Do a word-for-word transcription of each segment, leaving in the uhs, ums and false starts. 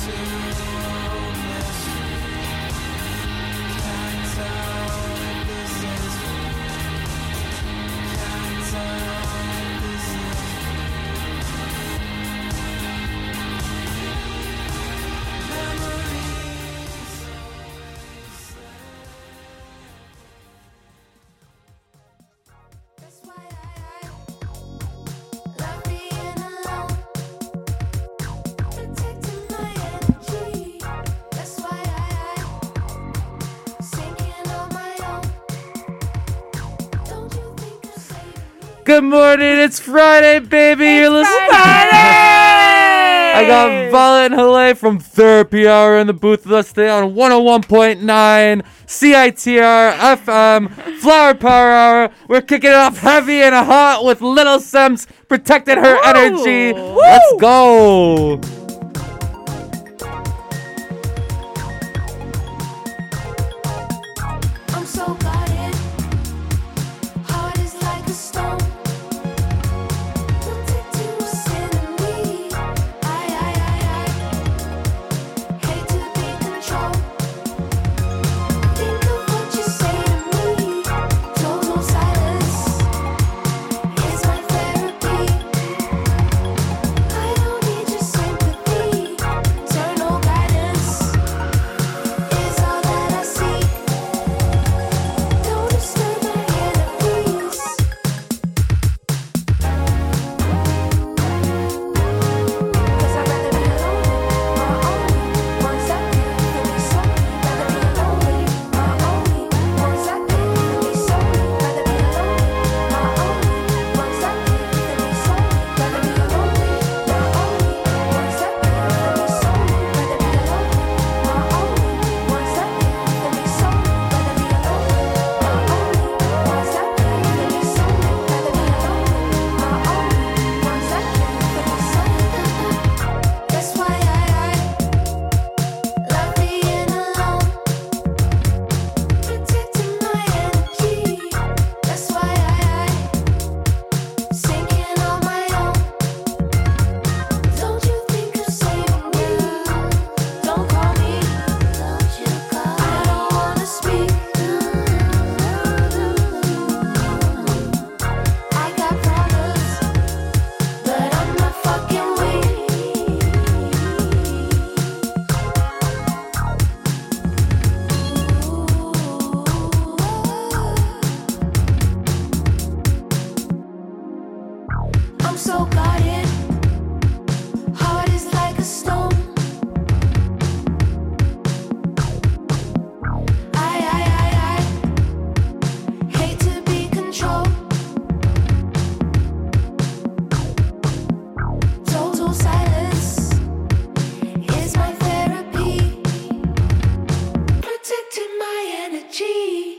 Good morning, it's Friday, baby. It's You're listening. Friday! I got Vala and Hale from Therapy Hour in the booth with us today on one oh one point nine C I T R F M Flower Power Hour. We're kicking it off heavy and hot with Little Sims protecting her Woo! energy. Woo! Let's go. I'm so guarded, heart is like a stone. Protecting what's in me. I, I, I, I hate to be controlled. Think of what you say to me. Total silence is my therapy. I don't need your sympathy. Eternal guidance is all that I seek. Don't disturb my inner peace. 'Cause I'd rather be alone, my only one second than be lonely. Rather be lonely, my only one second than be lonely. Rather be alone, my only one second than be lonely. Rather be lonely, my only one second than be lonely. Rather be alone, my only one second than be lonely. Rather be alone, my only one second than be lonely. Rather be alone, my only one second than be lonely. That's why I, I love being alone, protecting my energy. That's why I, I sinking on my own. Don't you think of saving me? Don't call me. Don't you call me. I don't wanna speak. I got problems, but I'm not fucking weak. I'm so guarded, heart is like a stone. I, I, I, I hate to be controlled. Total silence is my therapy. Protecting my energy.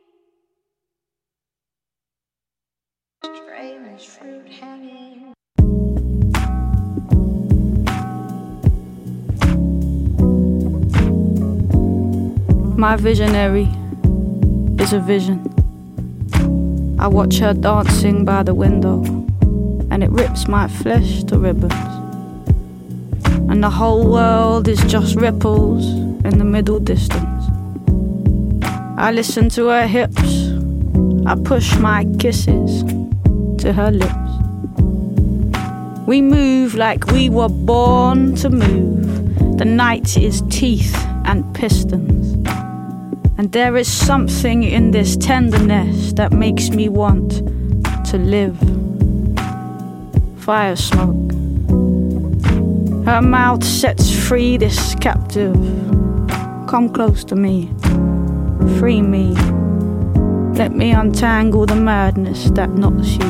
Strange fruit hanging. My visionary is a vision. I watch her dancing by the window, and it rips my flesh to ribbons. And the whole world is just ripples in the middle distance. I listen to her hips, I push my kisses to her lips. We move like we were born to move. The night is teeth and pistons. And there is something in this tenderness that makes me want to live. Fire smoke. Her mouth sets free this captive. Come close to me. Free me. Let me untangle the madness that knots you.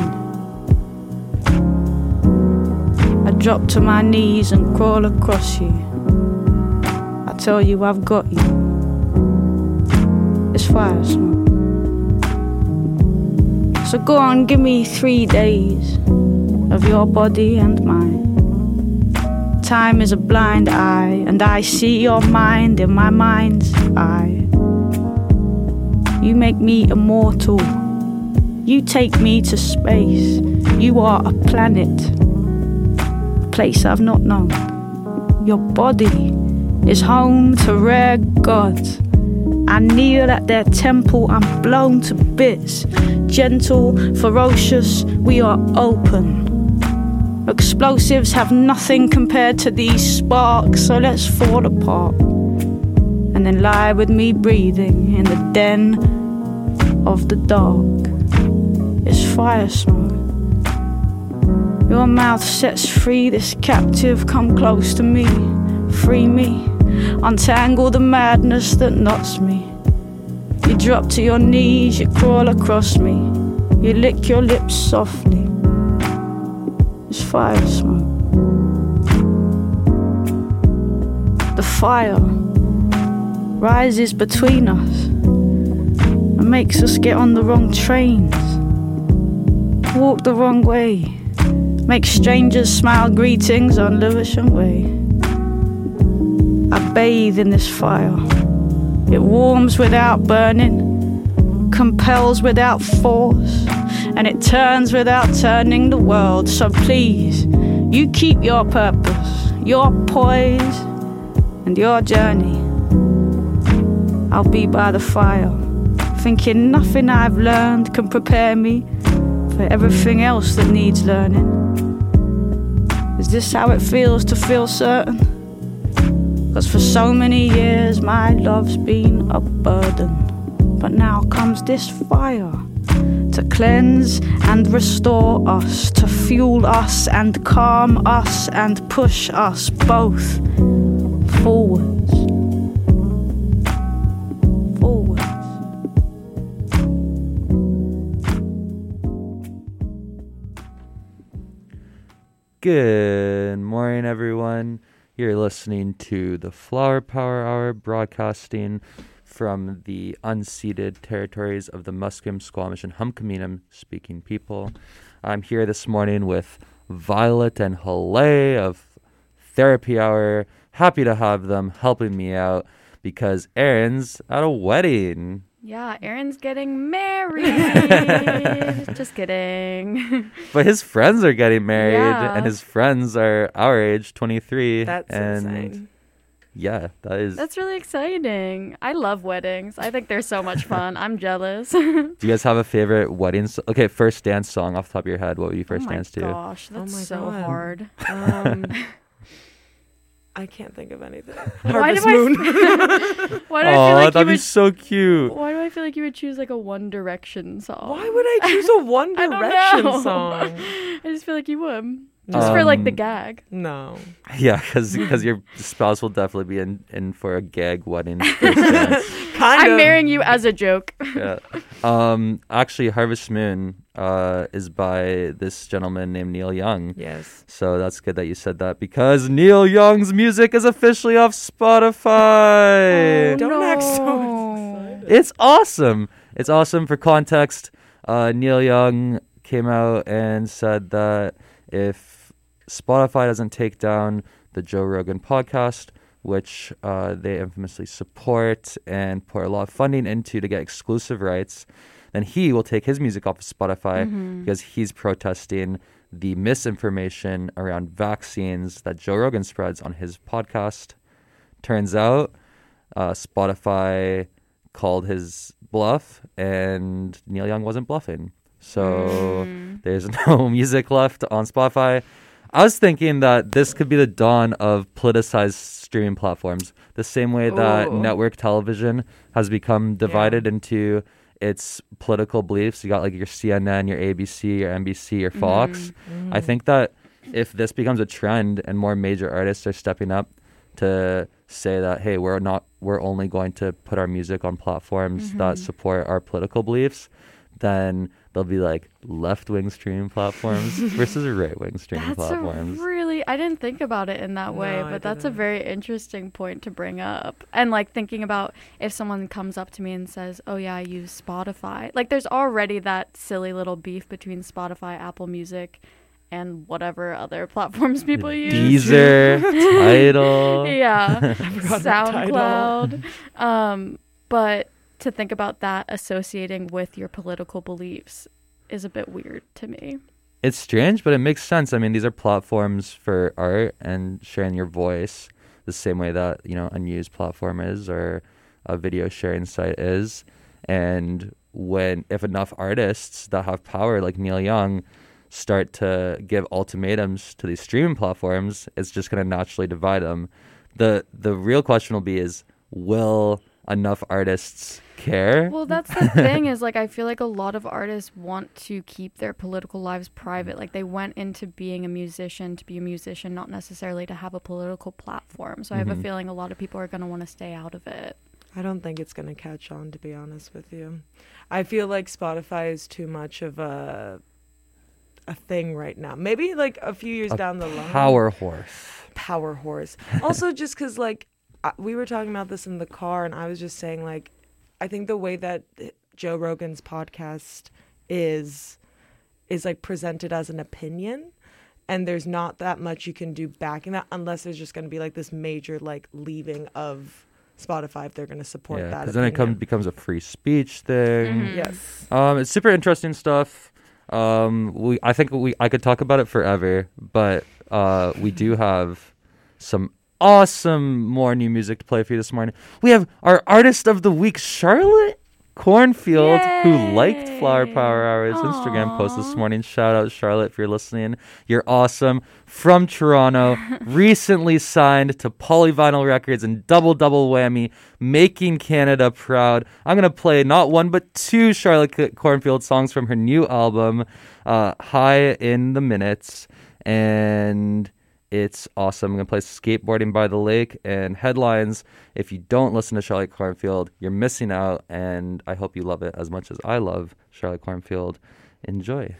I drop to my knees and crawl across you. I tell you I've got you. It's fire smoke. So go on, give me three days of your body and mine. Time is a blind eye, and I see your mind in my mind's eye. You make me immortal. You take me to space. You are a planet, a place I've not known. Your body is home to rare gods. I kneel at their temple, I'm blown to bits. Gentle, ferocious, we are open. Explosives have nothing compared to these sparks, so let's fall apart. And then lie with me breathing in the den of the dark. It's fire smoke. Your mouth sets free this captive, come close to me, free me. Untangle the madness that knots me. You drop to your knees, you crawl across me. You lick your lips softly. It's fire smoke. The fire rises between us and makes us get on the wrong trains, walk the wrong way, make strangers smile greetings on Lewisham Way. I bathe in this fire. It warms without burning, compels without force, and it turns without turning the world. So please, you keep your purpose, your poise, and your journey. I'll be by the fire, thinking nothing I've learned can prepare me for everything else that needs learning. Is this how it feels to feel certain? 'Cause for so many years my love's been a burden. But now comes this fire to cleanse and restore us, to fuel us and calm us and push us both forwards. Forwards. Good morning, everyone. You're listening to the Flower Power Hour, broadcasting from the unceded territories of the Musqueam, Squamish, and Humkaminam speaking people. I'm here this morning with Violet and Hale of Therapy Hour. Happy to have them helping me out because Aaron's at a wedding. Yeah, Aaron's getting married. Just kidding. But his friends are getting married, Yeah. and his friends are our age, twenty-three. That's and insane. Yeah, that is. That's really exciting. I love weddings. I think they're so much fun. I'm jealous. Do you guys have a favorite wedding? So- okay, first dance song off the top of your head. What would you first oh my dance to? gosh, that's Oh my so God. hard. Um, I can't think of anything. Why Harvest do I- Moon. Why do I feel Oh, like you that'd be would? so cute. Why do I feel like you would choose like a One Direction song? Why would I choose a One I don't Direction know. song? I just feel like you would. Just for like the Um, gag. No. Yeah, because your spouse will definitely be in, in for a gag wedding. First dance. Kind I'm of. marrying you as a joke. Yeah. Um. Actually, Harvest Moon uh is by this gentleman named Neil Young. Yes. So that's good that you said that because Neil Young's music is officially off Spotify. Don't act so no. excited. It's awesome. It's awesome. For context, uh, Neil Young came out and said that if Spotify doesn't take down the Joe Rogan podcast, which uh, they infamously support and pour a lot of funding into to get exclusive rights, then he will take his music off of Spotify Mm-hmm. because he's protesting the misinformation around vaccines that Joe Rogan spreads on his podcast. Turns out, uh, Spotify called his bluff, and Neil Young wasn't bluffing. So Mm. there's no music left on Spotify. I was thinking that this could be the dawn of politicized streaming platforms, the same way that Ooh. network television has become divided into its political beliefs. You got like your C N N, your A B C, your N B C, your Fox. Mm-hmm. I think that if this becomes a trend and more major artists are stepping up to say that, hey, we're not, we're only going to put our music on platforms Mm-hmm. that support our political beliefs, then there'll be like left-wing streaming platforms versus right-wing streaming That's platforms. a really, I didn't think about it in that way, No, I but that's a didn't. very interesting point to bring up. And like thinking about if someone comes up to me and says, oh yeah, I use Spotify. Like there's already that silly little beef between Spotify, Apple Music, and whatever other platforms people use. Deezer, Tidal. Yeah, forgot about Tidal. SoundCloud. Um, but to think about that associating with your political beliefs is a bit weird to me. It's strange, but it makes sense. I mean, these are platforms for art and sharing your voice. the same way that, you know, a news platform is or a video sharing site is. And when if enough artists that have power like Neil Young start to give ultimatums to these streaming platforms, it's just going to naturally divide them. The the real question will be is, will enough artists care? Well, that's the thing is, like, I feel like a lot of artists want to keep their political lives private. Like, they went into being a musician to be a musician, not necessarily to have a political platform. So I have a Mhm. feeling a lot of people are going to want to stay out of it. I don't think it's going to catch on, to be honest with you. I feel like Spotify is too much of a a thing right now. Maybe like a few years A down the line. Power horse. Power horse. Also, just because like I- we were talking about this in the car, and I was just saying like, I think the way that Joe Rogan's podcast is is like presented as an opinion, and there's not that much you can do backing that unless there's just going to be like this major like leaving of Spotify if they're going to support Yeah, that. because then it opinion. come, becomes a free speech thing. Mhm. Yes. Um, it's super interesting stuff. Um, we I think we I could talk about it forever, but uh, we do have some awesome more new music to play for you this morning. We have our artist of the week, Charlotte Cornfield, who liked Flower Power Hour's Instagram post this Aw. morning. Shout out, Charlotte, if you're listening. You're awesome. From Toronto, recently signed to Polyvinyl Records and double double whammy, making Canada proud. I'm gonna play not one but two Charlotte Cornfield songs from her new album, uh, High in the Minutes, and it's awesome. I'm going to play Skateboarding by the Lake and Headlines. If you don't listen to Charlotte Cornfield, you're missing out, and I hope you love it as much as I love Charlotte Cornfield. Enjoy.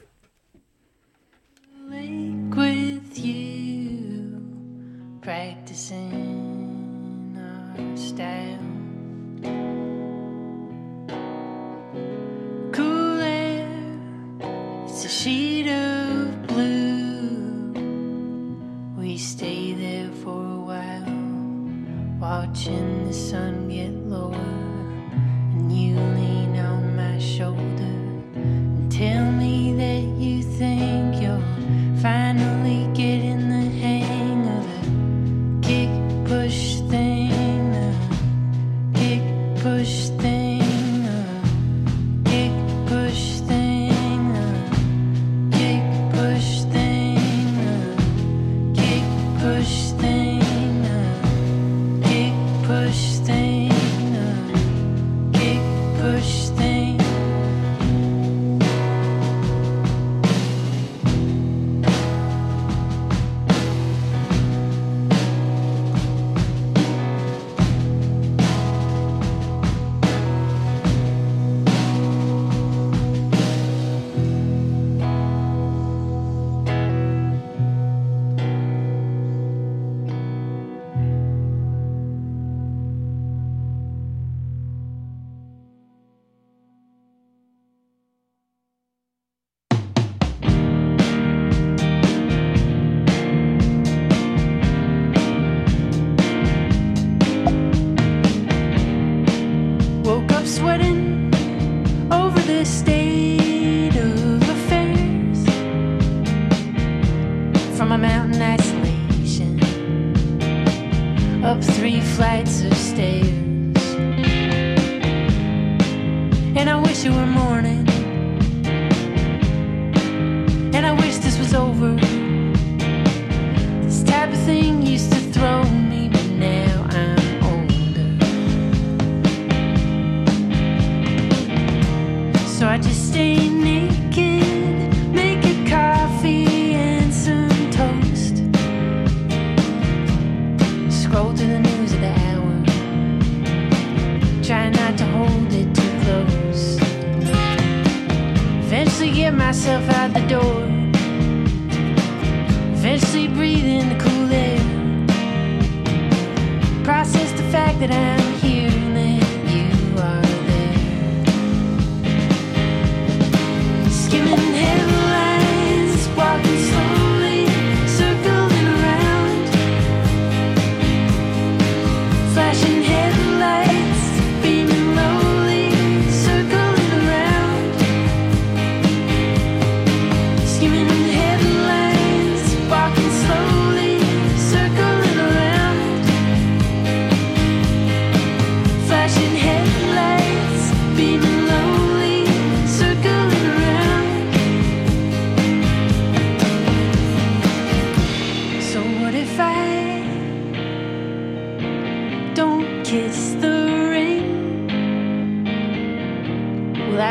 Lake with you, practicing our style. Cool air, it's a sheet of blue. We stay there for a while, watching the sun get lower, and you lean on my shoulder and tell me that you think you're finally getting the hang of the kick push thing, the kick push thing, the kick push thing, the kick push thing, the kick push thing, the kick push thing, the kick push thing. Woke up sweating over the state of affairs from a mountain isolation up three flights of stairs. And I wish it were morning, and I wish this was over. This type of thing used to throw me, but now I'm older. So I just stay naked, make a coffee and some toast. Scroll through the news of the hour, try not to hold it too close.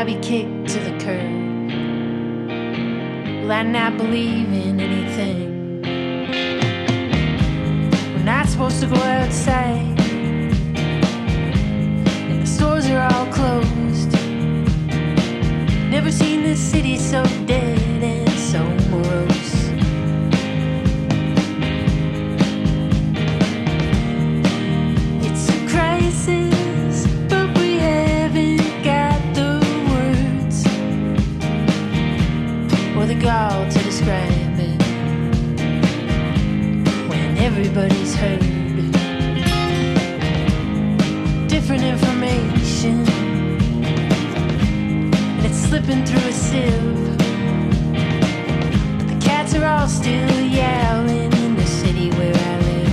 be kicked to the curb. Will I not believe in anything? We're not supposed to go outside, and the stores are all closed. Never seen this city so dead and so morose. It's a crisis, but we haven't got the words or the gall to describe it when everybody's heard different information. Slipping through a sieve, but the cats are all still yowling in the city where I live.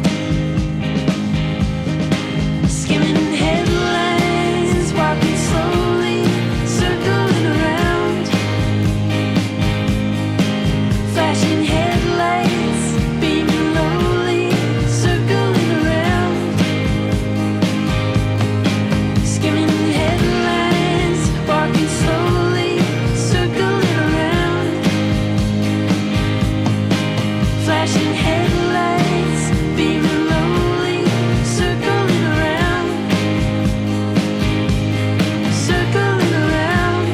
Skimming headlines, walking slowly, circling around, flashing headlights, beaming lowly, circling around, skimming headlines, walking slowly. Flashing headlights, beaming lowly, circling around, circling around.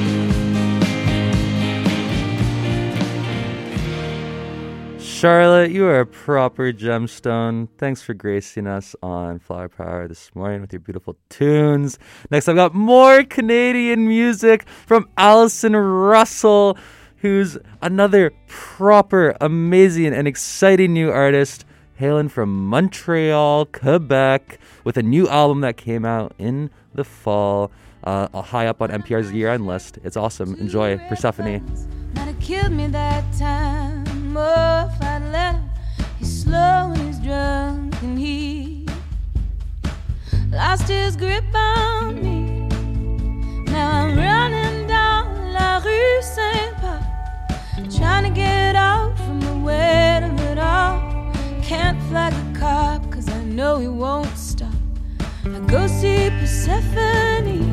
Charlotte, you are a proper gemstone. Thanks for gracing us on Flower Power this morning with your beautiful tunes. Next, I've got more Canadian music from Allison Russell, who's another proper, amazing, and exciting new artist, hailing from Montreal, Quebec, with a new album that came out in the fall, uh, high up on N P R's year-end list. It's awesome. Enjoy. Persephone. Might have killed me that time. Oh, if I'd let him. He's slow and he's drunk and he lost his grip on me. Now I'm running down La Rue Saint-Paul, trying to get out from the weight of it all. Can't flag a cop, cause I know he won't stop. I go see Persephone.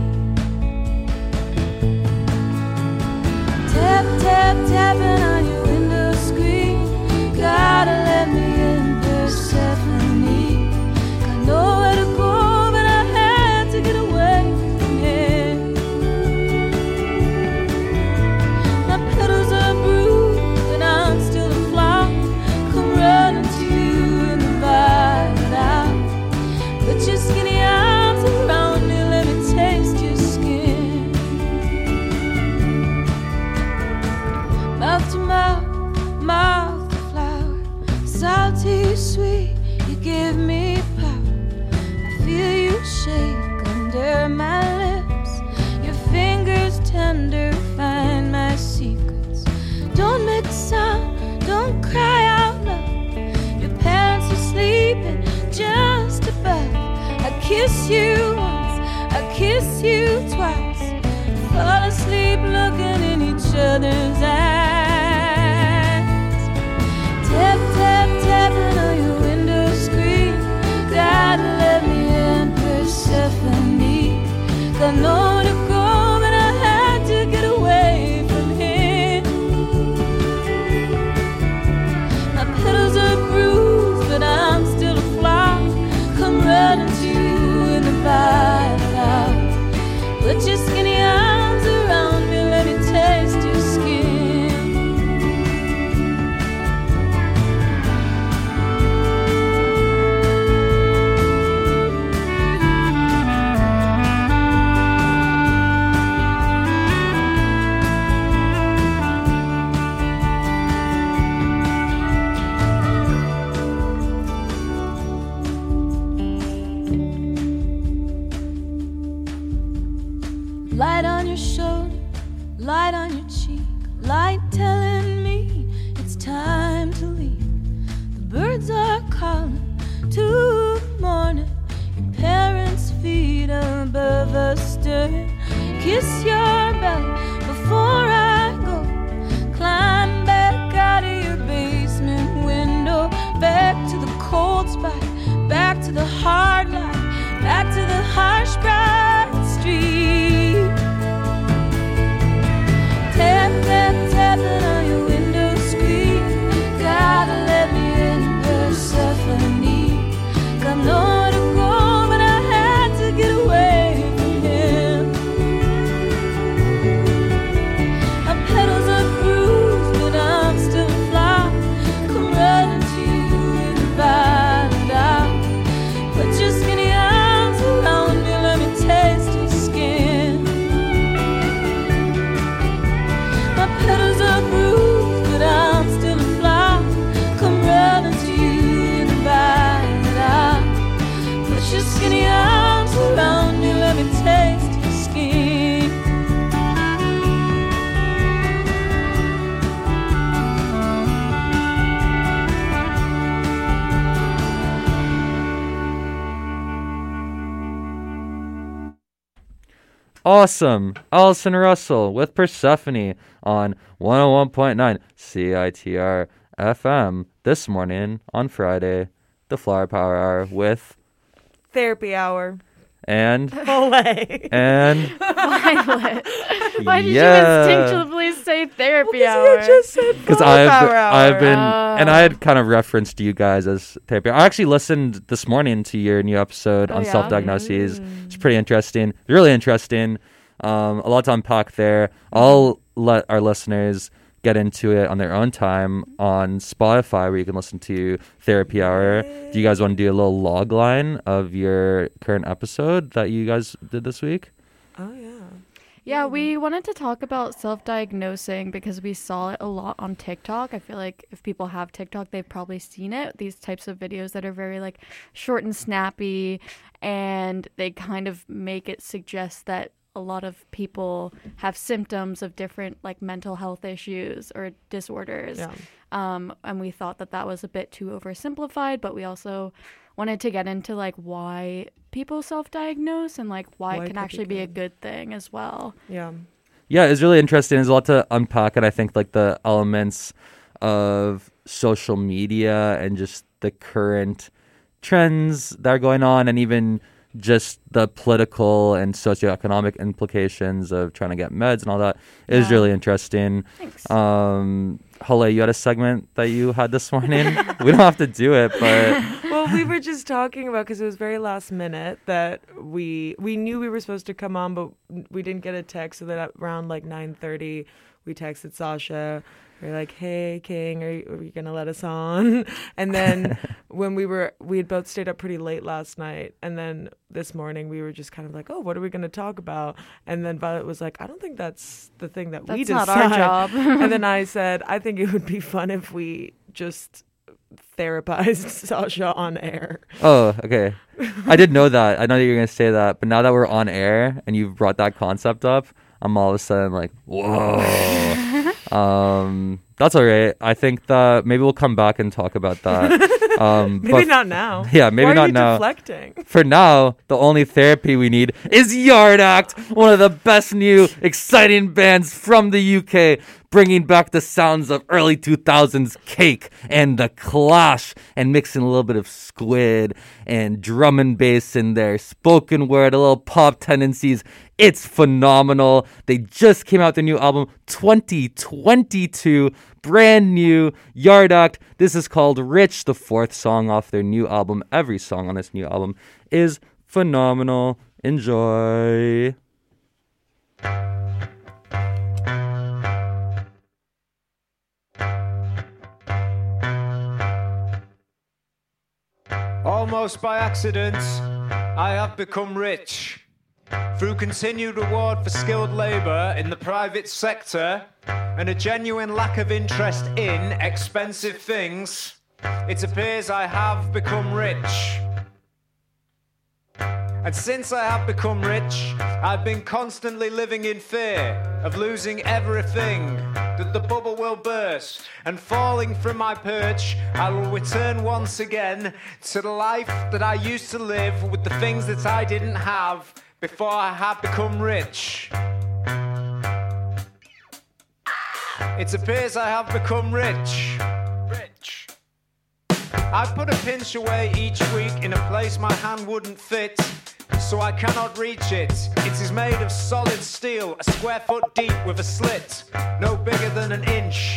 Tap, tap, tapping on your window screen. Gotta let me in, Persephone. Got nowhere to go, but I had to get away from here. My pedals are bruised, but I'm still a flower. Come running to you in the violet out. Put your skinny arms around me, let me taste your skin. Mouth to mouth, mouth to flower. Salty, sweet, you give me power. I feel you shake under my lips. Your fingers tender, find my secrets. Don't make a sound, don't cry out loud. Your parents are sleeping just above. I kiss you once, I kiss you twice. Fall asleep looking in each other's eyes. Tap, tap, tapping on your window screen. Gotta let me in, Persephone. Got nowhere to go, but I had to get away from here. My petals are bruised, but I'm still a flower. Come running to you in the violet hour. Put your skinny arms around me, let me taste your skin. Light on your shoulder, light on your cheek, light telling me it's time to leave. The birds are calling to the morning. Your parents' feet above the stern. Kiss your belly before I go. Climb back out of your basement window. Back to the cold spot, back to the hard light, back to the harsh bright street. awesome Allison Russell with Persephone on one oh one point nine C I T R F M this morning on Friday, the Flower Power Hour with Therapy hour. and Olay. and Violet. Why did Yeah. you instinctively say therapy You hour? just said because flower I've power hour. I've been and I Oh. had kind of referenced you guys as therapy. I actually listened this morning to your new episode Oh, on yeah? self-diagnoses. It's pretty interesting, really interesting. Um, a lot to unpack there. I'll let our listeners get into it on their own time on Spotify, where you can listen to Therapy Hour. Do you guys want to do a little log line of your current episode that you guys did this week? Oh yeah. Yeah, we wanted to talk about self-diagnosing because we saw it a lot on TikTok. I feel like if people have TikTok, they've probably seen it. These types of videos that are very like short and snappy, and they kind of make it suggest that a lot of people have symptoms of different like mental health issues or disorders. Yeah. Um, and we thought that that was a bit too oversimplified, but we also wanted to get into like why people self-diagnose and like why, Why it it can could be actually be a good. good thing as well. Yeah. Yeah, it's really interesting. There's a lot to unpack, and I think like the elements of social media and just the current trends that are going on, and even just the political and socioeconomic implications of trying to get meds and all that is Yeah. really interesting. Thanks. Um, Hole, you had a segment that you had this morning. We don't have to do it, but Well, we were just talking about because it was very last minute that we we knew we were supposed to come on, but we didn't get a text. So that at around like nine thirty, we texted Sasha. We are like, "Hey, King, are you, are you gonna let us on?" And then when we were, we had both stayed up pretty late last night, and then this morning we were just kind of like, "Oh, what are we gonna talk about?" And then Violet was like, "I don't think that's the thing that we That's decide." not our job. And then I said, "I think it would be fun if we just therapized Sasha on air." oh, okay. I did know that. I know that you're gonna say that, but now that we're on air and you've brought that concept up, I'm all of a sudden like, whoa. um, that's all right. I think that maybe we'll come back and talk about that. Um, Maybe but not now. Yeah, maybe Why are not you now. deflecting? For now, the only therapy we need is Yard Act, one of the best new exciting bands from the U K, bringing back the sounds of early two thousands Cake and The Clash, and mixing a little bit of Squid and drum and bass in there, spoken word, a little pop tendencies. It's phenomenal. They just came out with their new album, twenty twenty-two, brand new, Yard Act. This is called Rich, the fourth song off their new album. Every song on this new album is phenomenal. Enjoy. Almost by accident, I have become rich. Through continued reward for skilled labour in the private sector and a genuine lack of interest in expensive things, it appears I have become rich. And since I have become rich, I've been constantly living in fear of losing everything, that the bubble will burst, and falling from my perch, I will return once again to the life that I used to live with the things that I didn't have before I had become rich. It appears I have become rich. Rich. I put a pinch away each week in a place my hand wouldn't fit, so I cannot reach it. It is made of solid steel, a square foot deep with a slit, no bigger than an inch.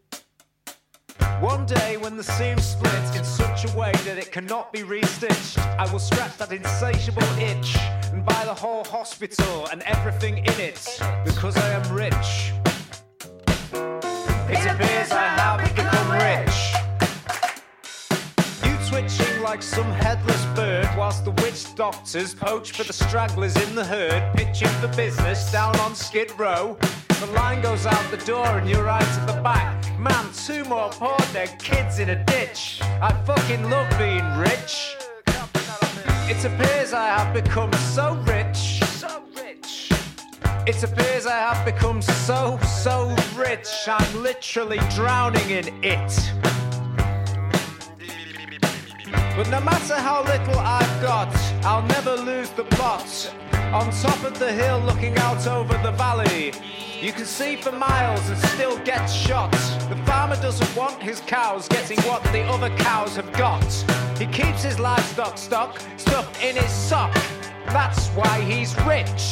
One day when the seam splits in such a way that it cannot be restitched, I will scratch that insatiable itch and buy the whole hospital and everything in it, because I am rich. It appears I have become rich. You twitching like some headless bird, whilst the witch doctors poach for the stragglers in the herd, pitching for business down on Skid Row. The line goes out the door and you're right at the back. Man, two more poor dead kids in a ditch. I fucking love being rich. It appears I have become so rich. So rich. It appears I have become so, so rich. I'm literally drowning in it. But no matter how little I've got, I'll never lose the plot. On top of the hill looking out over the valley, you can see for miles and still get shot. The farmer doesn't want his cows getting what the other cows have got. He keeps his livestock stock stuffed in his sock. That's why he's rich.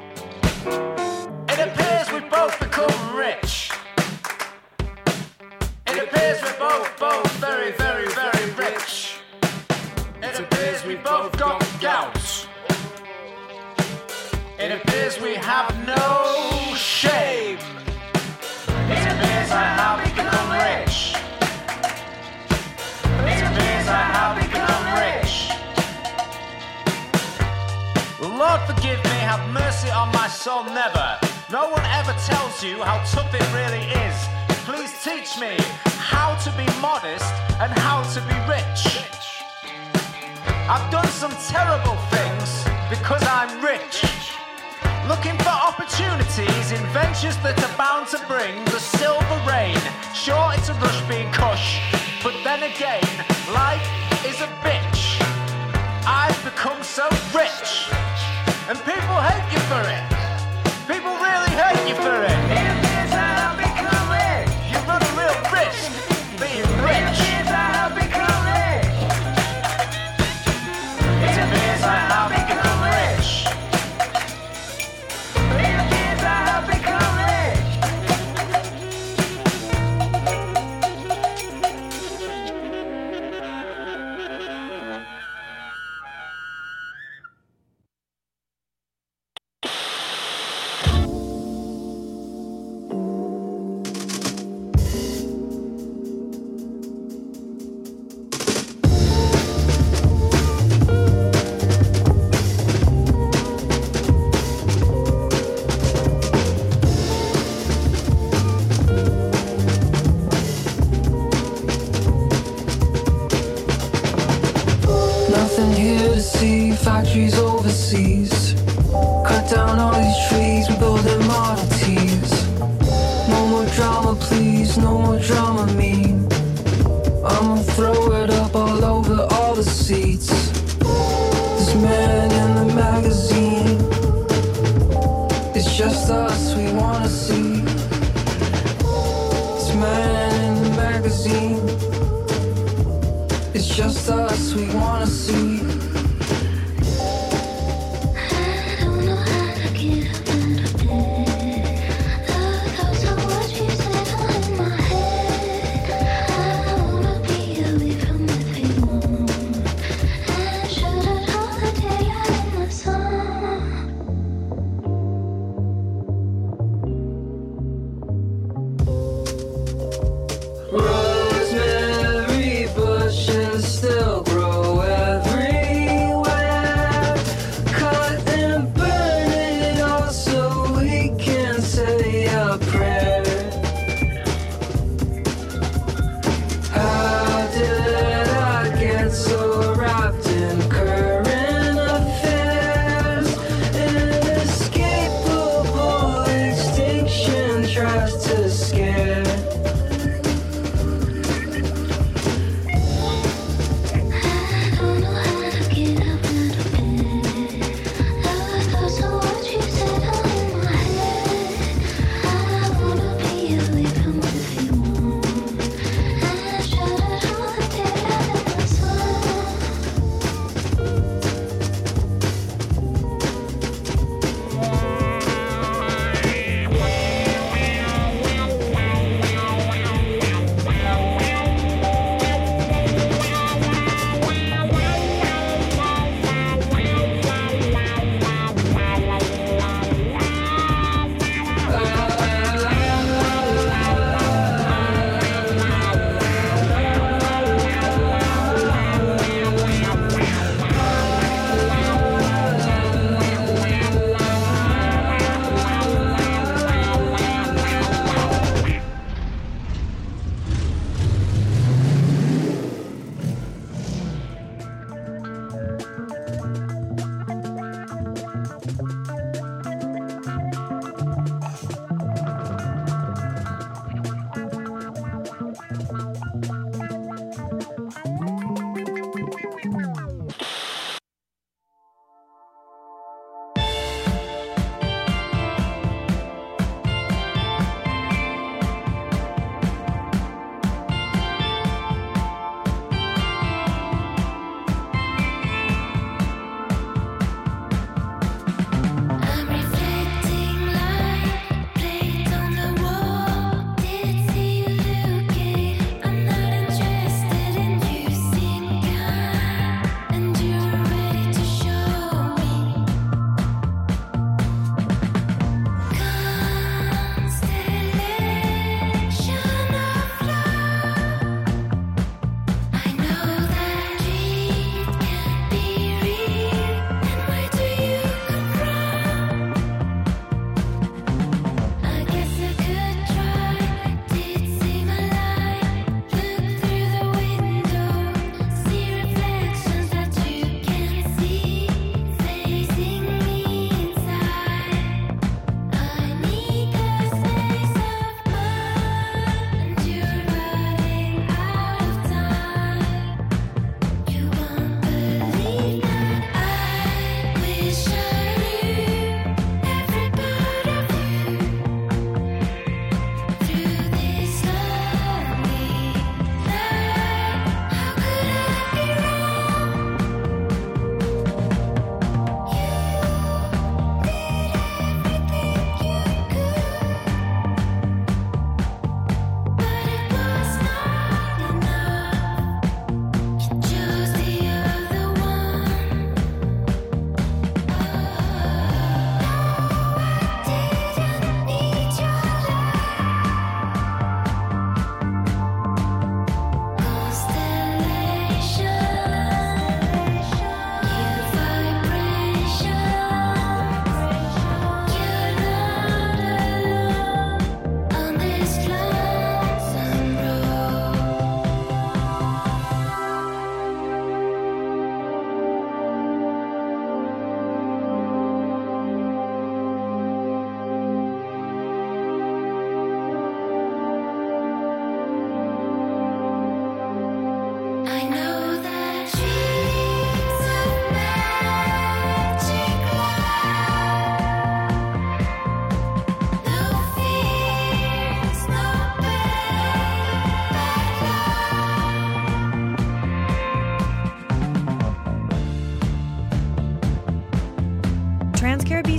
It appears we've both become rich. It appears we're both, both very, very, very rich. It appears we both got gout. It appears we have no shame. It appears I have become rich. It appears I have become rich. Lord forgive me, have mercy on my soul, never. No one ever tells you how tough it really is. Please teach me how to be modest and how to be rich. I've done some terrible things because I'm rich. Looking for opportunities in ventures that are bound to bring the silver rain. Sure, it's a rush being cush, but then again, life is a bitch. I've become so rich, and people hate you for it. People really hate you for it. It appears that I've become rich. You run a real risk being rich. It appears I have become rich. It appears I have become rich. It appears I have become rich. Nothing here to see, factories overseas. Cut down all these trees, we building Model Ts. No more drama, please, no more drama, me. I'ma throw it up all over all the seats. This man in the magazine, it's just us we wanna see. This man in the magazine, it's just us we wanna see. I don't know how to get up out of bed. The thoughts of what you said are in my head. I wanna be away from everyone. I should have told the day out in the sun. Rosemary bushes still grow every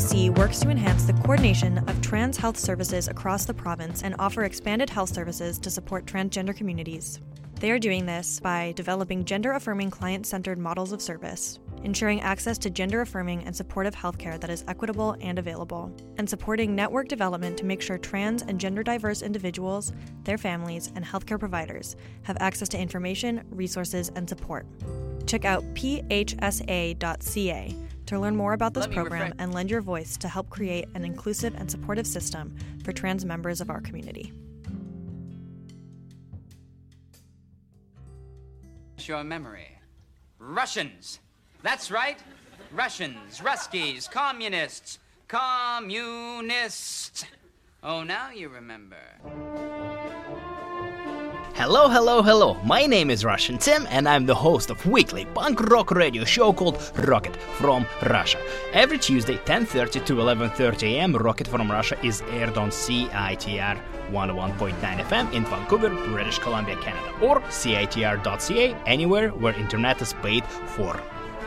C works to enhance the coordination of trans health services across the province and offer expanded health services to support transgender communities. They are doing this by developing gender-affirming client-centered models of service, ensuring access to gender-affirming and supportive healthcare that is equitable and available, and supporting network development to make sure trans and gender-diverse individuals, their families, and healthcare providers have access to information, resources, and support. Check out p h s a dot c a to learn more about this Let me program refresh- and lend your voice to help create an inclusive and supportive system for trans members of our community. Your memory. Russians. That's right. Russians, Ruskies, communists, communists. Oh, now you remember. Hello, hello, hello. My name is Russian Tim, and I'm the host of weekly punk rock radio show called Rocket from Russia. Every Tuesday, ten thirty to eleven thirty a.m., Rocket from Russia is aired on C I T R one oh one point nine F M in Vancouver, British Columbia, Canada, or C I T R dot C A, anywhere where internet is paid for.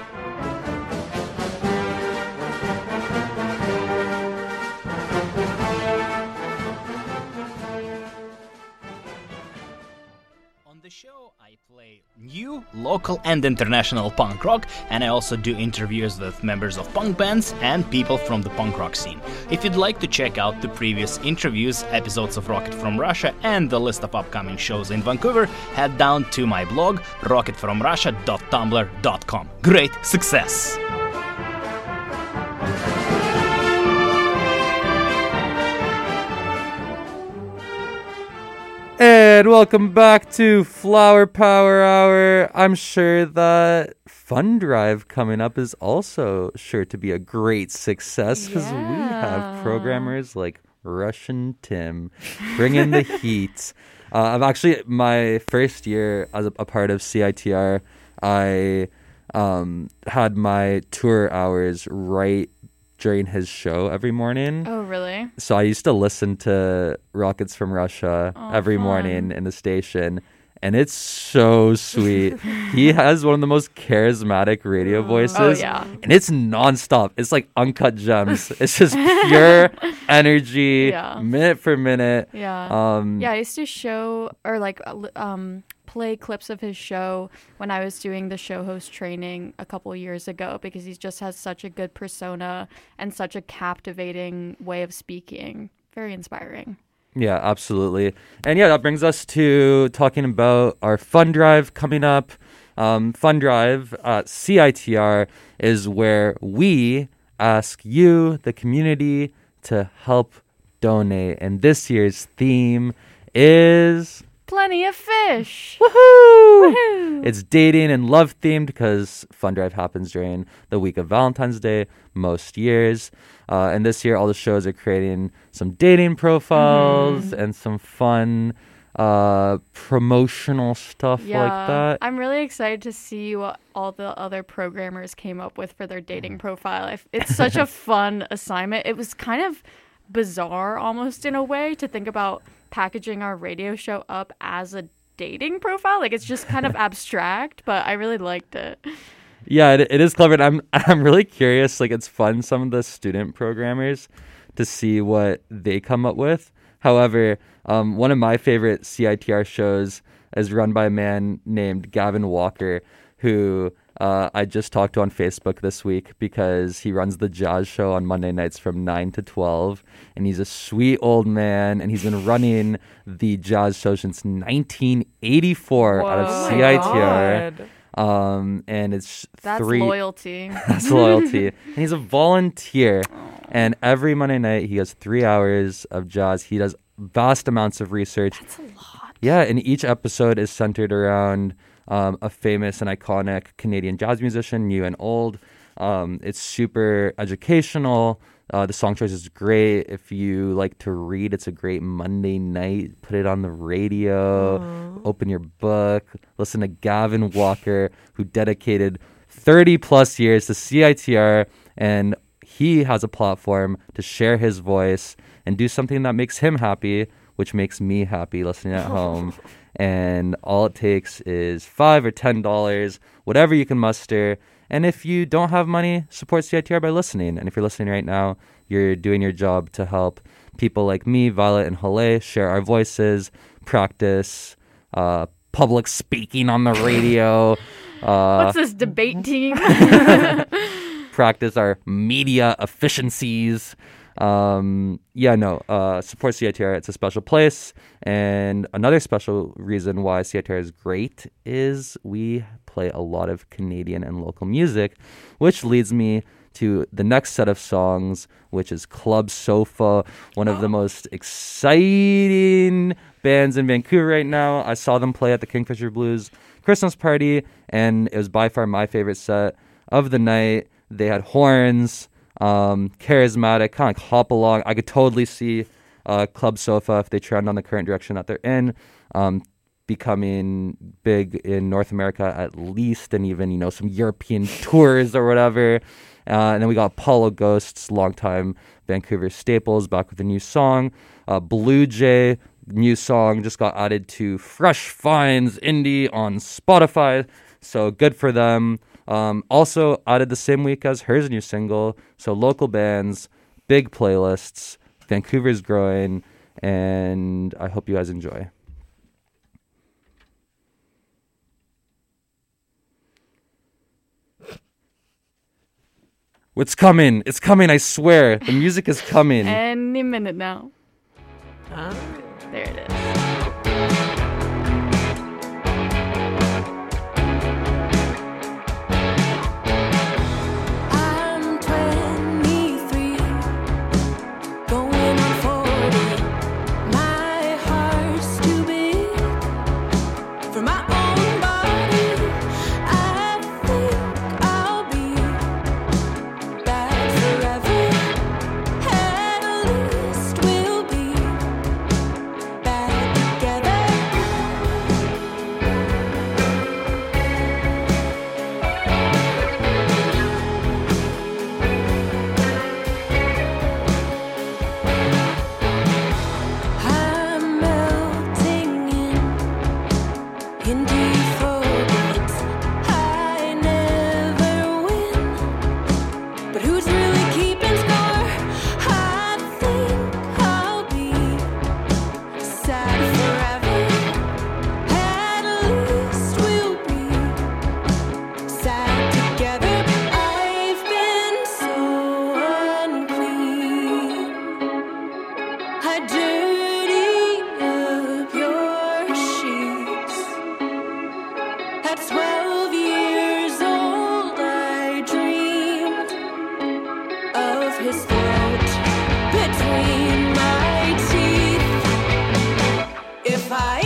On the show, I play new, local, and international punk rock, and I also do interviews with members of punk bands and people from the punk rock scene. If you'd like to check out the previous interviews, episodes of Rocket from Russia, and the list of upcoming shows in Vancouver, head down to my blog, rocket from russia dot tumblr dot com. Great success! And welcome back to Flower Power Hour. I'm sure that Fun Drive coming up is also sure to be a great success because we have programmers like Russian Tim bringing the heat. Uh, I'm actually, my first year as a, a part of C I T R, I um, had my tour hours right during his show every morning. Oh, really? So I used to listen to Rockets from Russia Oh, every fun. morning in the station, and it's so sweet. He has one of the most charismatic radio voices. Oh, yeah. And it's nonstop. It's like uncut gems. It's just pure energy, Yeah. minute for minute. Yeah. Um, yeah, I used to show or like uh, li- um play clips of his show when I was doing the show host training a couple years ago because he just has such a good persona and such a captivating way of speaking. Very inspiring. Yeah, absolutely. And yeah, that brings us to talking about our Fun Drive coming up. Um, Fun Drive at C I T R is where we ask you, the community, to help donate. And this year's theme is... Plenty of fish. Woohoo! Woohoo! It's dating and love themed because Fun Drive happens during the week of Valentine's Day most years. Uh, and this year, all the shows are creating some dating profiles Mm-hmm. and some fun uh, promotional stuff Yeah, like that. I'm really excited to see what all the other programmers came up with for their dating profile. If- It's such a fun assignment. It was kind of bizarre almost in a way to think about packaging our radio show up as a dating profile. Like it's just kind of abstract, but I really liked it. Yeah, it, it is clever. And I'm I'm really curious. Like, it's fun, some of the student programmers, to see what they come up with. However, um, one of my favorite C I T R shows is run by a man named Gavin Walker, who uh, I just talked to on Facebook this week because he runs the jazz show on Monday nights from nine to twelve. And he's a sweet old man, and he's been running the jazz show since nineteen eighty-four out Oh of my C I T R. God. Um, and it's That's three. loyalty. That's loyalty. And he's a volunteer. And every Monday night, he has three hours of jazz. He does vast amounts of research. That's a lot. Yeah, and each episode is centered around um, a famous and iconic Canadian jazz musician, new and old. Um, it's super educational. Uh, the song choice is great. If you like to read, it's a great Monday night. Put it on the radio, open your book, listen to Gavin Walker, who dedicated thirty plus years to C I T R, and he has a platform to share his voice and do something that makes him happy, which makes me happy listening at home. and all it takes is five or ten dollars, whatever you can muster. And if you don't have money, support C I T R by listening. And if you're listening right now, you're doing your job to help people like me, Violet, and Hale share our voices, practice uh, public speaking on the radio. Uh, What's this debate team? practice our media efficiencies. Um, yeah, no, uh, support C I T R. It's a special place. And another special reason why C I T R is great is we play a lot of Canadian and local music, which leads me to the next set of songs, which is Club Sofa, one of the most exciting bands in Vancouver right now. I saw them play at the Kingfisher Blues Christmas party, and it was by far my favorite set of the night. They had horns, um, charismatic, kind of like hop along. I could totally see uh, Club Sofa, if they trend on the current direction that they're in, um, becoming big in North America at least, and even, you know, some European tours or whatever. Uh, and then we got Apollo Ghosts, longtime Vancouver staples, back with a new song. Uh, Blue Jay, new song, just got added to Fresh Finds Indie on Spotify. So good for them. Um, also added the same week as her new single. So local bands, big playlists. Vancouver's growing, and I hope you guys enjoy. It's coming. It's coming, I swear. The music is coming. Any minute now. Huh? There it is. I'm twenty-three, going on forty. My heart's too big for my own body. I think I'll be back forever. At least we'll be back together. I'm melting in, in deep focus. I never win, but who's really keeping score? I think I'll be sad forever. At least we'll be sad together. I've been so unclean. I dirty up your sheets. At twelve years old, I dreamed of his throat between my teeth. If I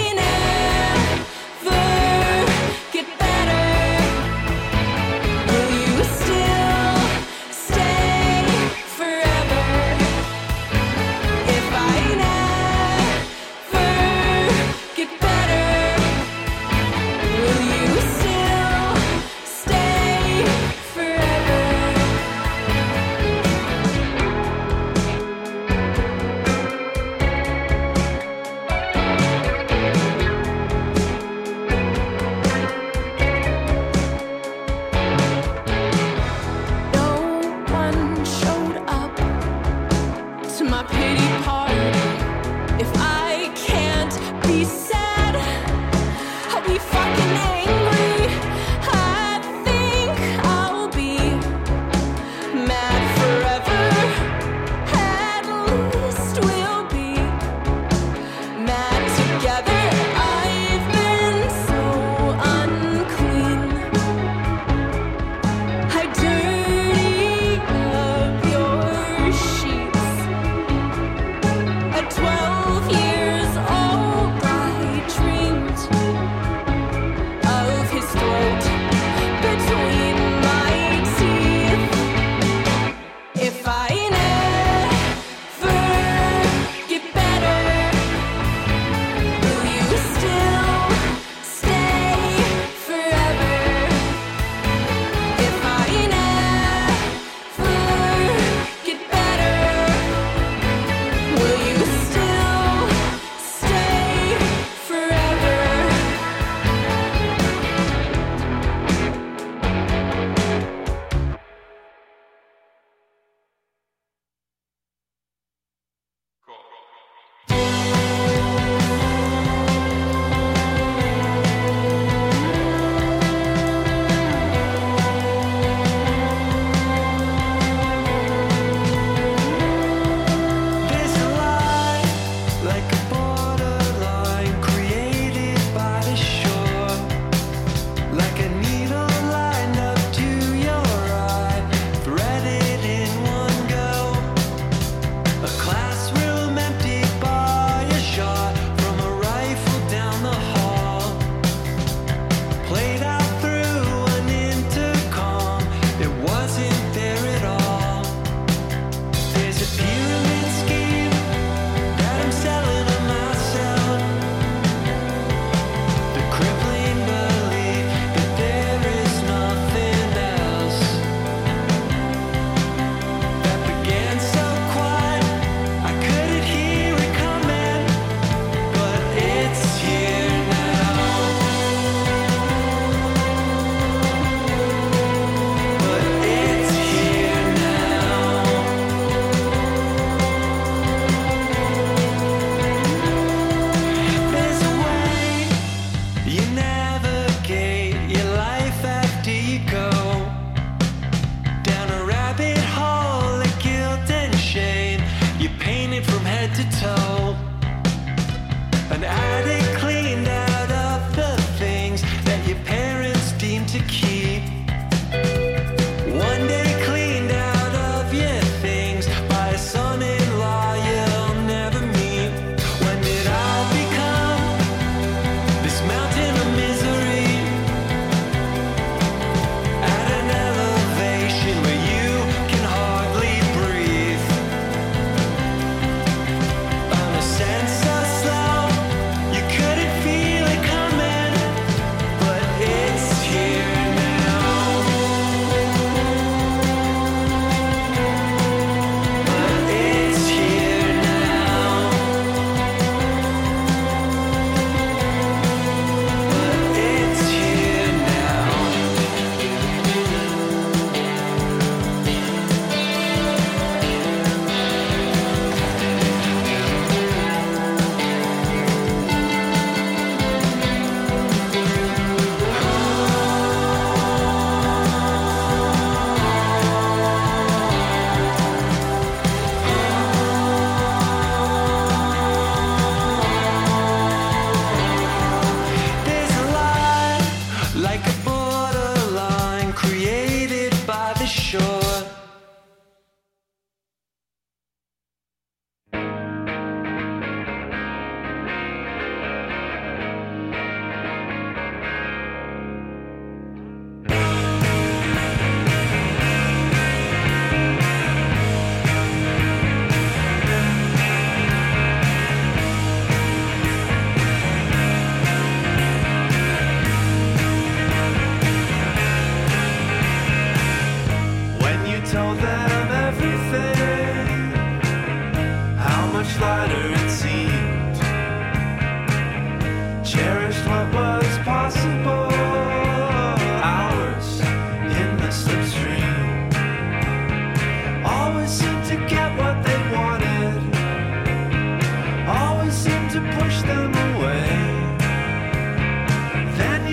never get better, will you still stay forever? If I never get better, will you still stay forever? No one showed up to my pity party. If I can't be sad, I'll be fucking angry. I think I'll be mad forever. At least we'll be mad together. I've been so unclean. I dirty up your sheets. At twelve years old, I dreamed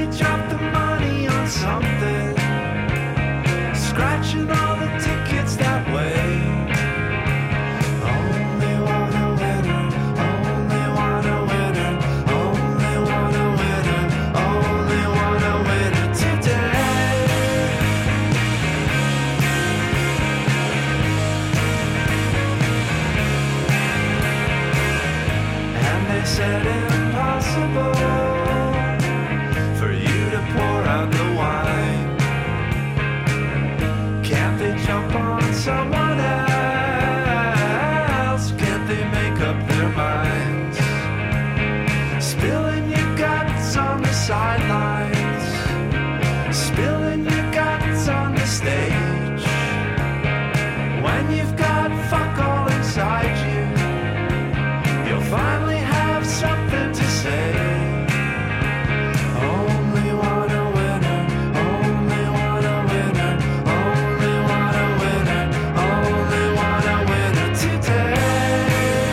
drop the money on something, scratching all the tickets that way. Only want a winner, only want a winner, only want a winner, only want a winner today. And they said impossible for you to pour out the wine. Can't they jump on someone else? Can't they make up their minds? Spilling your guts on the sidelines, spilling your guts on the stage. When you've got fuck all inside you, you'll finally have something to say. Only want a winner, only want a winner, only want a winner, only want a winner today.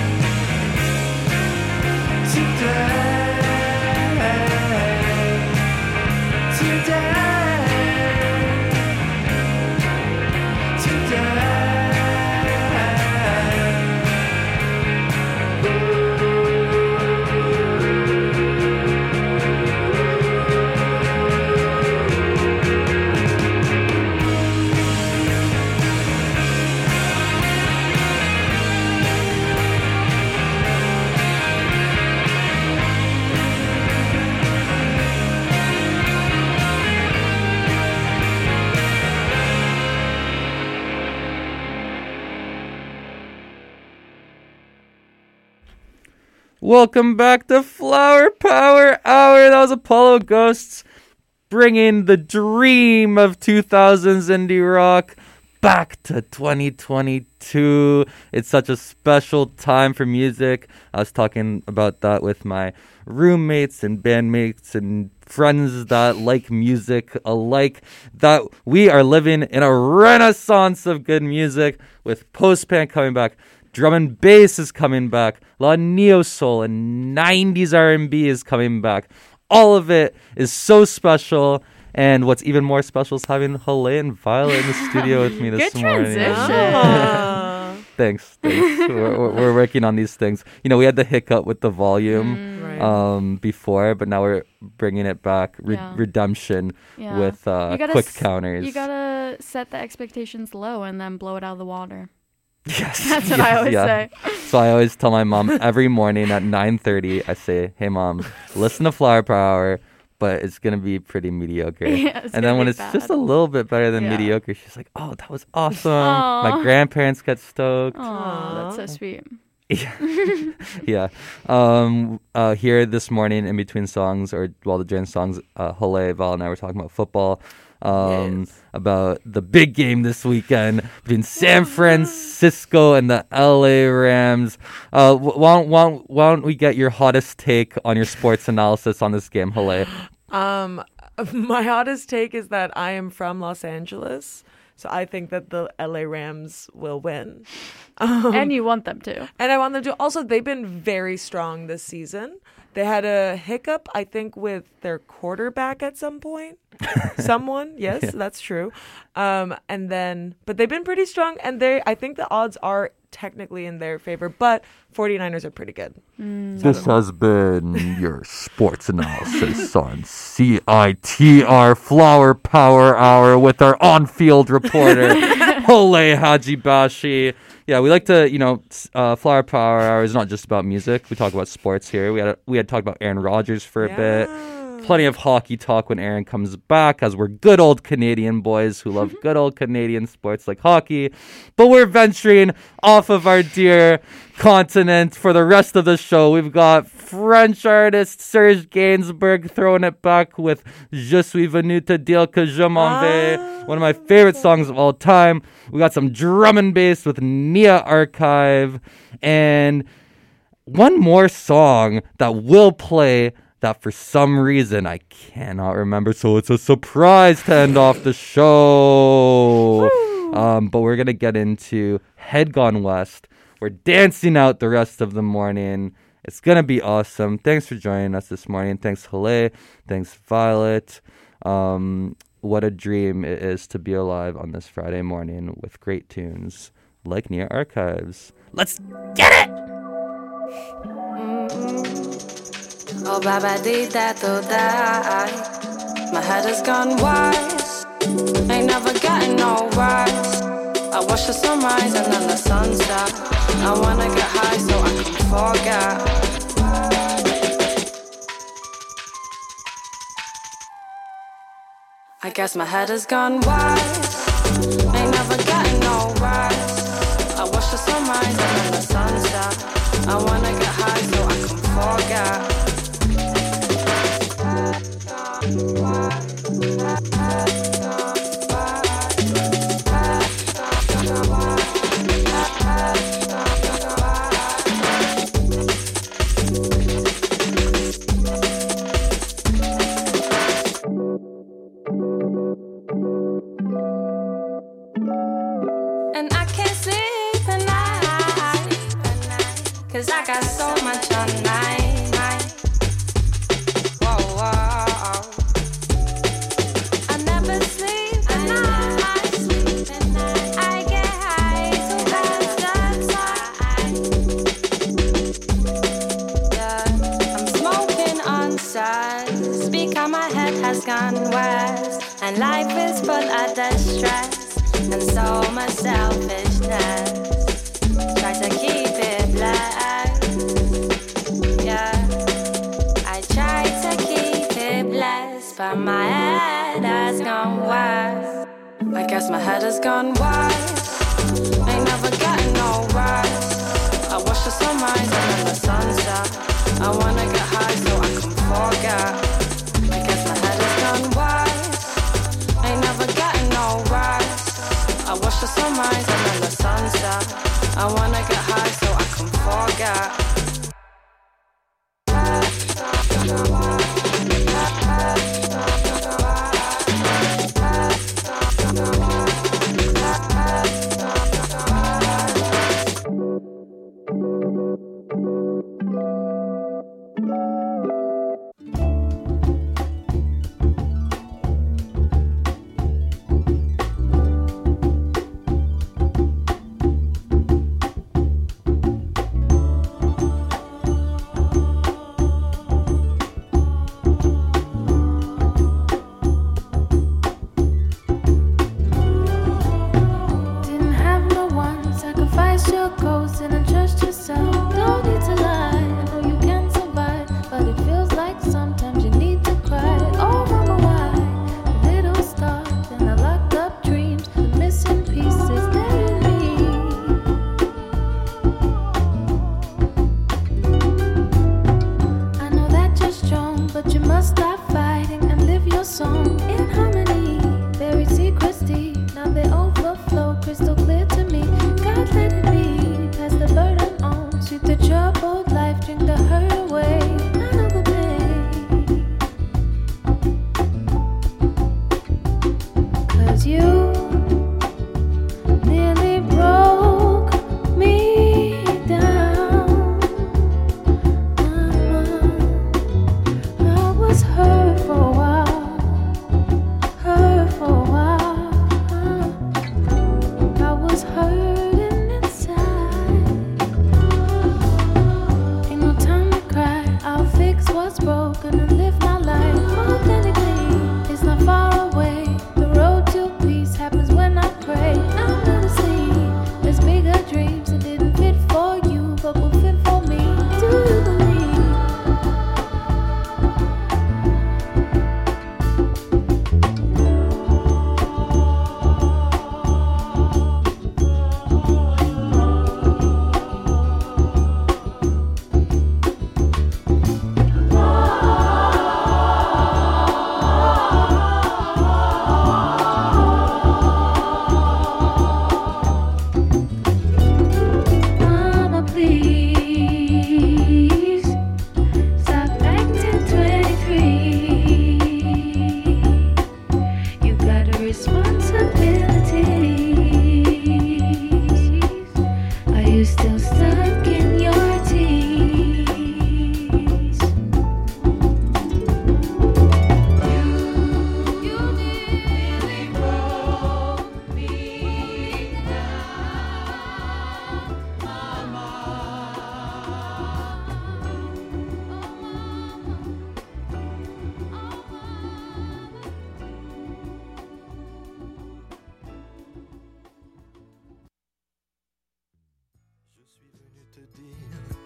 Today. Today. Welcome back to Flower Power Hour. That was Apollo Ghosts bringing the dream of two thousands indie rock back to twenty twenty-two. It's such a special time for music. I was talking about that with my roommates and bandmates and friends that like music alike, that we are living in a renaissance of good music with post-punk coming back. Drum and bass is coming back. A lot of neo-soul and nineties R and B is coming back. All of it is so special. And what's even more special is having Halle and Violet in the studio with me this Good morning. transition. Thanks. Thanks. we're, we're- we're working on these things. You know, we had the hiccup with the volume Right. um, before, but now we're bringing it back. Re- Yeah. Redemption Yeah. with uh, You gotta quick s- counters. You gotta set the expectations low and then blow it out of the water. Yes. That's what yes, I always yeah. say. So I always tell my mom every morning at nine thirty, I say, hey, Mom, listen to Flower Power Hour, but it's going to be pretty mediocre. Yeah, it's and gonna then when be it's just bad. a little bit better than Yeah. mediocre, she's like, oh, that was awesome. Aw. My grandparents get stoked. Oh, that's so sweet. Yeah. yeah. Um, uh, here this morning in between songs, or while the during songs, uh, Halle, Val, and I were talking about football. Um, about the big game this weekend between San Francisco and the L A Rams. Uh, wh- why, don't, why, don't, why don't we get your hottest take on your sports analysis on this game, Halle? Um, my hottest take is that I am from Los Angeles, so I think that the L A Rams will win. Um, And you want them to. And I want them to. Also, they've been very strong this season. They had a hiccup, I think, with their quarterback at some point. Someone, yes, Yeah. that's true. Um, and then, but they've been pretty strong, and they, I think the odds are technically in their favor, but 49ers are pretty good. This has been your sports analysis on C I T R Flower Power Hour with our on-field reporter, Halle Hajibashi. Yeah, we like to, you know, s- uh, Flower Power Hour is not just about music. We talk about sports here. We had a, we had talked about Aaron Rodgers for a bit. Plenty of hockey talk when Aaron comes back, as we're good old Canadian boys who love good old Canadian sports like hockey. But we're venturing off of our dear continent for the rest of the show. We've got French artist Serge Gainsbourg throwing it back with Je suis venu te dire que je m'en vais, one of my favorite songs of all time. We got some drum and bass with Nia Archive, and one more song that will play that for some reason I cannot remember, so it's a surprise to end off the show. Um, but we're gonna get into Head Gone West. We're dancing out the rest of the morning, It's going to be awesome. Thanks for joining us this morning. Thanks, Hale. Thanks, Violet. Um, what a dream it is to be alive on this Friday morning with great tunes like Nia Archives. Let's get it! Oh, baba dee da do die. My head has gone wise. Ain't never getting no rise. I watch the sunrise and then the sunset. I wanna get high so I can forget. I guess my head has gone wise. Ain't never getting no rise. I watch the sunrise and then the sunset. I wanna get high so I can forget. And I can't sleep at night, 'cause I got so much on my mind. Whoa, whoa. I never sleep at night. I get high so fast outside. Yeah, I'm smoking on sides because my head has gone west, and life is full of distress. And so much selfishness. Try to keep it black. Yeah, I try to keep it blessed, but my head has gone west. I guess my head has gone west. Ain't never getting no rise. I watch the sunrise and then the sunset. I wanna get high so I can forget. I guess my head has gone west. Ain't never getting no rise. I watch the sunrise and then the sunset. I wanna get high so I can forget.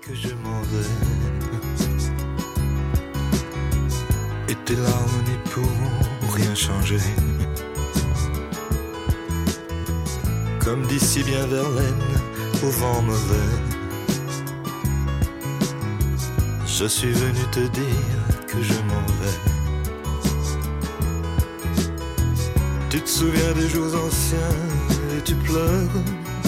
que je m'en vais. Et tes larmes n'y pourront rien changer. Comme d'ici bien Verlaine, au vent mauvais, je suis venu te dire que je m'en vais. Tu te souviens des jours anciens et tu pleures.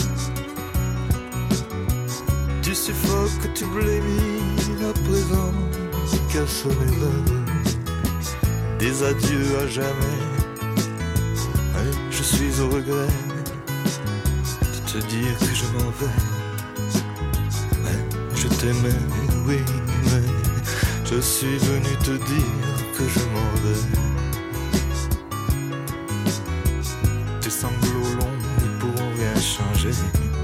Tu suffoques, tu blémis à présent, qu'à sonner l'heure des adieux à jamais. Et je suis au regret de te dire que je m'en vais. Mais je t'aimais, oui, mais je suis venu te dire que je m'en vais. Tes sanglots longs ne pourront rien changer.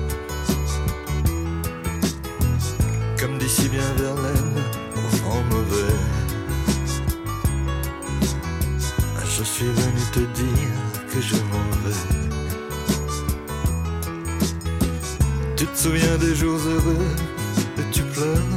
Comme d'ici bien Verlaine, au vent mauvais, je suis venu te dire que je m'en vais. Tu te souviens des jours heureux et tu pleures.